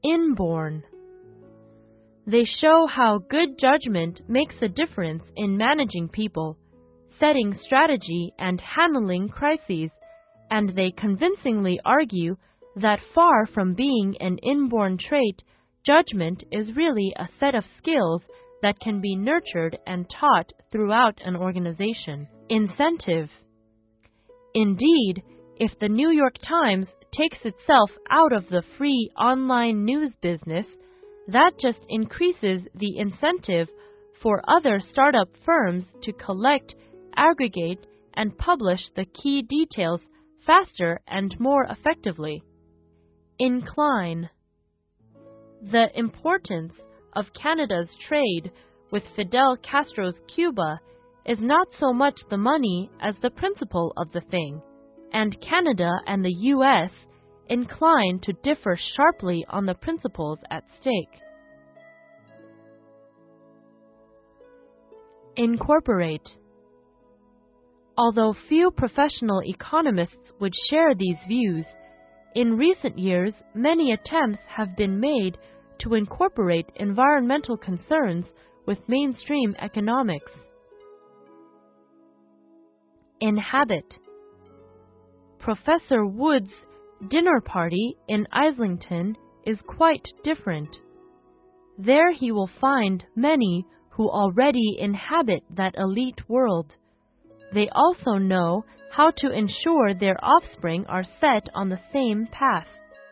Inborn. They show how good judgment makes a difference in managing people, setting strategy, and handling crises, and they convincingly argue that far from being an inborn trait, judgment is really a set of skills that can be nurtured and taught throughout an organization. Incentive. Indeed, if the New York Times takes itself out of the free online news business, that just increases the incentive for other startup firms to collect, aggregate, and publish the key details faster and more effectively. Incline. The importance of Canada's trade with Fidel Castro's Cuba is not so much the money as the principle of the thing, and Canada and the U.S. incline to differ sharply on the principles at stake. Incorporate. Although few professional economists would share these views, in recent years many attempts have been made to incorporate environmental concerns with mainstream economics. Inhabit. Professor Wood's dinner party in Islington is quite different. There he will find many who already inhabit that elite world. They also know how to ensure their offspring are set on the same path.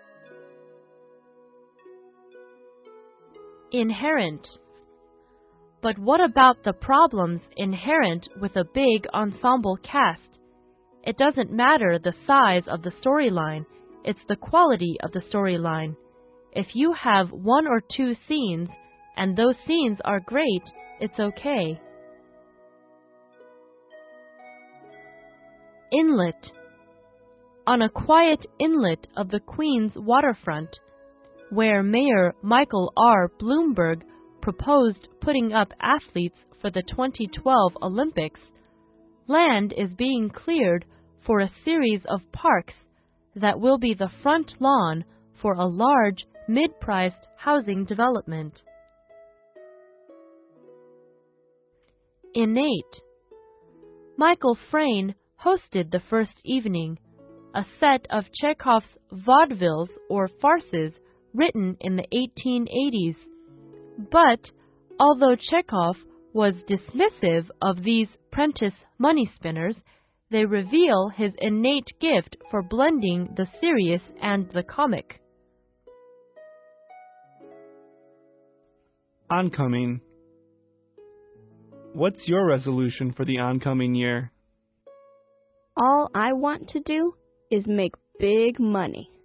Inherent. But what about the problems inherent with a big ensemble cast? It doesn't matter the size of the storyline, it's the quality of the storyline. If you have one or two scenes, and those scenes are great, it's okay. Inlet. On a quiet inlet of the Queen's waterfront, where Mayor Michael R. Bloomberg proposed putting up athletes for the 2012 Olympics, land is being cleared for a series of parks that will be the front lawn for a large, mid-priced housing development. Innate. Michael Frayn hosted the first evening, a set of Chekhov's vaudevilles or farces written in the 1880s. But, although Chekhov was dismissive of these prentice money spinners, they reveal his innate gift for blending the serious and the comic. Oncoming. What's your resolution for the oncoming year? All I want to do is make big money.